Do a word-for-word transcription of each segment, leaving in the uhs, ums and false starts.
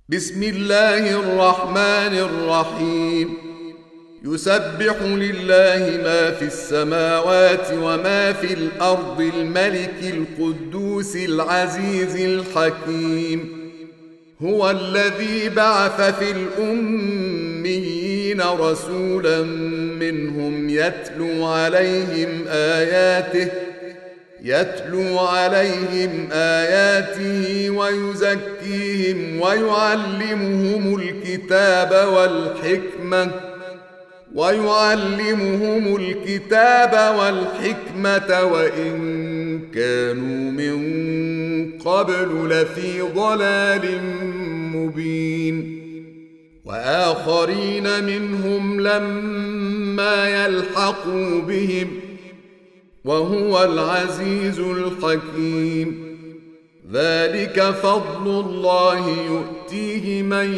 بسم الله الرحمن الرحيم. يسبح لله ما في السماوات وما في الأرض الملك القدوس العزيز الحكيم. هو الذي بعث في الأميين رسولا منهم يتلو عليهم آياته يتلو عليهم آياته ويزكيهم ويعلمهم الكتاب والحكمة ويعلمهم الكتاب والحكمة وإن كانوا من قبل لفي ضلال مبين. وآخرين منهم لما يلحقوا بهم وهو العزيز الحكيم. ذلك فضل الله يؤتيه من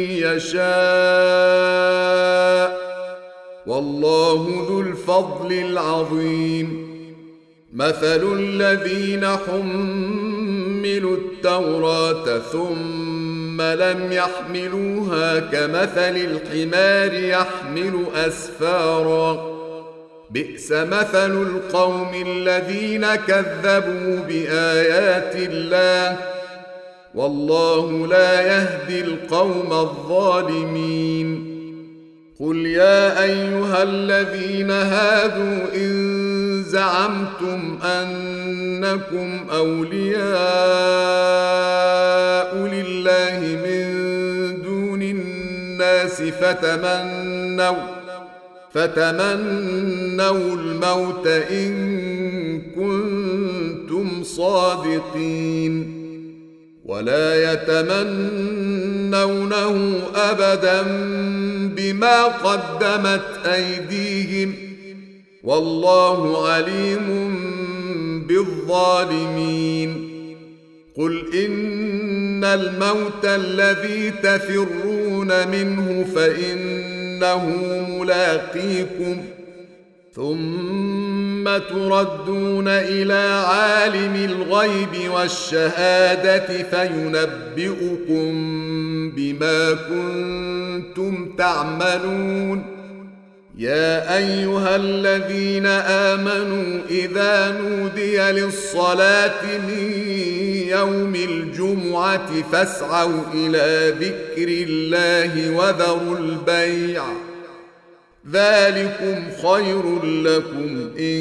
يشاء والله ذو الفضل العظيم. مثل الذين حملوا التوراة ثم لم يحملوها كمثل الحمار يحمل أسفارا بئس مثل القوم الذين كذبوا بآيات الله والله لا يهدي القوم الظالمين. قل يا أيها الذين هادوا إن زعمتم أنكم أولياء لله من دون الناس فتمنوا فتمنوا الموت إن كنتم صادقين ولا يتمنونه أبدا بما قدمت أيديهم والله عليم بالظالمين. قل إن الموت الذي تفرون منه فإنه ملاقيكم ثم تردون إلى عالم الغيب والشهادة فينبئكم بما كنتم تعملون. يا أيها الذين آمنوا إذا نودي للصلاة من يوم الجمعة فاسعوا إلى ذكر الله وذروا البيع ذلكم خير لكم إن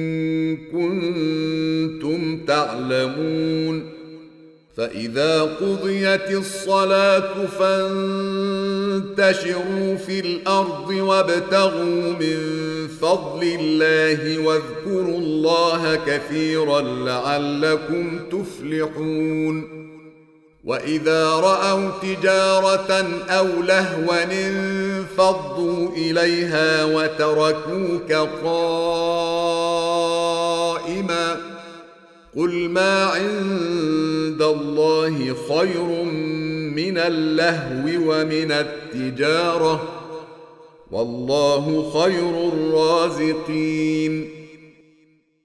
كنتم تعلمون. فإذا قضيت الصلاة فانتشروا في الأرض وابتغوا من فضل الله واذكروا الله كثيرا لعلكم تفلحون. وإذا رأوا تجارة أو لهوا انفضوا إليها وتركوك قائما قل ما عند الله خير من اللهو ومن التجارة والله خير الرازقين.